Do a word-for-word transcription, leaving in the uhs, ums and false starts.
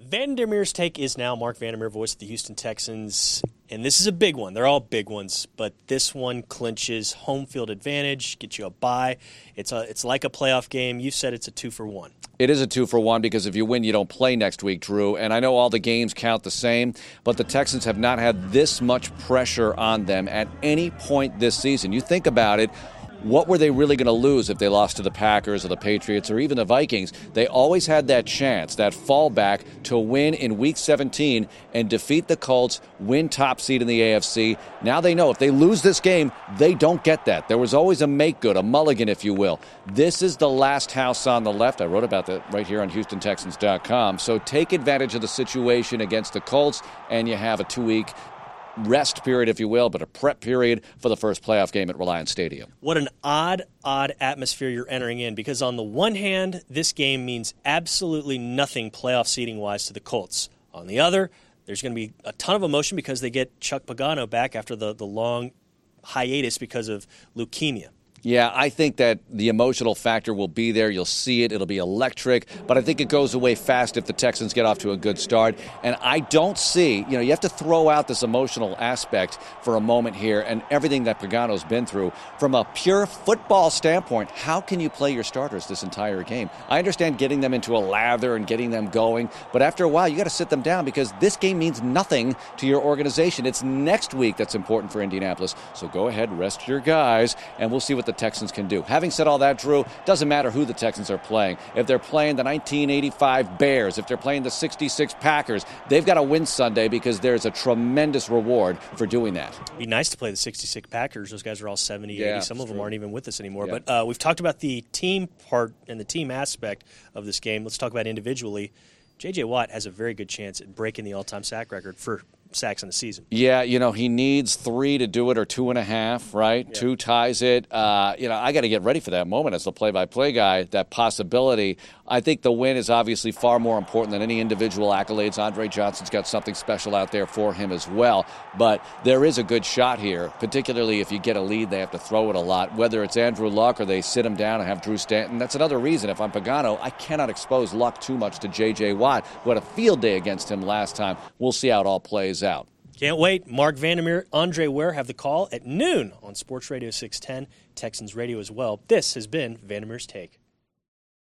Vandermeer's Take is now Mark Vandermeer, voice of the Houston Texans. And this is a big one. They're all big ones, but this one clinches home field advantage, gets you a bye. It's a, it's like a playoff game. You said it's a two for one. It is a two for one because if you win, you don't play next week, Drew. And I know all the games count the same, but the Texans have not had this much pressure on them at any point this season. You think about it. What were they really going to lose if they lost to the Packers or the Patriots or even the Vikings? They always had that chance, that fallback to win in Week seventeen and defeat the Colts, win top seed in the A F C. Now they know if they lose this game, they don't get that. There was always a make-good, a mulligan, if you will. This is the last house on the left. I wrote about that right here on Houston Texans dot com. So take advantage of the situation against the Colts, and you have a two-week rest period, if you will, but a prep period for the first playoff game at Reliance Stadium. What an odd, odd atmosphere you're entering in, because on the one hand, this game means absolutely nothing playoff seeding-wise to the Colts. On the other, there's going to be a ton of emotion because they get Chuck Pagano back after the, the long hiatus because of leukemia. Yeah, I think that the emotional factor will be there. You'll see it. It'll be electric. But I think it goes away fast if the Texans get off to a good start. And I don't see, you know, you have to throw out this emotional aspect for a moment here and everything that Pagano's been through. From a pure football standpoint, how can you play your starters this entire game? I understand getting them into a lather and getting them going. But after a while, you got to sit them down because this game means nothing to your organization. It's next week that's important for Indianapolis. So go ahead, rest your guys, and we'll see what the Texans can do. Having said all that, Drew, doesn't matter who the Texans are playing. If they're playing the nineteen eighty-five Bears, if they're playing the sixty-six Packers, they've got to win Sunday because there's a tremendous reward for doing that. It'd be nice to play the sixty-six Packers. Those guys are all seventy, yeah, eighty. Some of them true. aren't even with us anymore. Yeah. But uh, we've talked about the team part and the team aspect of this game. Let's talk about individually. J J. Watt has a very good chance at breaking the all-time sack record for sacks in the season. Yeah, you know, he needs three to do it or two and a half, right? Yeah. Two ties it. Uh, you know, I got to get ready for that moment as the play-by-play guy, that possibility. I think the win is obviously far more important than any individual accolades. Andre Johnson's got something special out there for him as well. But there is a good shot here, particularly if you get a lead, they have to throw it a lot. Whether it's Andrew Luck or they sit him down and have Drew Stanton, that's another reason. If I'm Pagano, I cannot expose Luck too much to J J. Watt, who had a field day against him last time. We'll see how it all plays out. Can't wait. Mark Vandermeer, Andre Ware have the call at noon on Sports Radio six ten, Texans Radio as well. This has been Vandermeer's Take.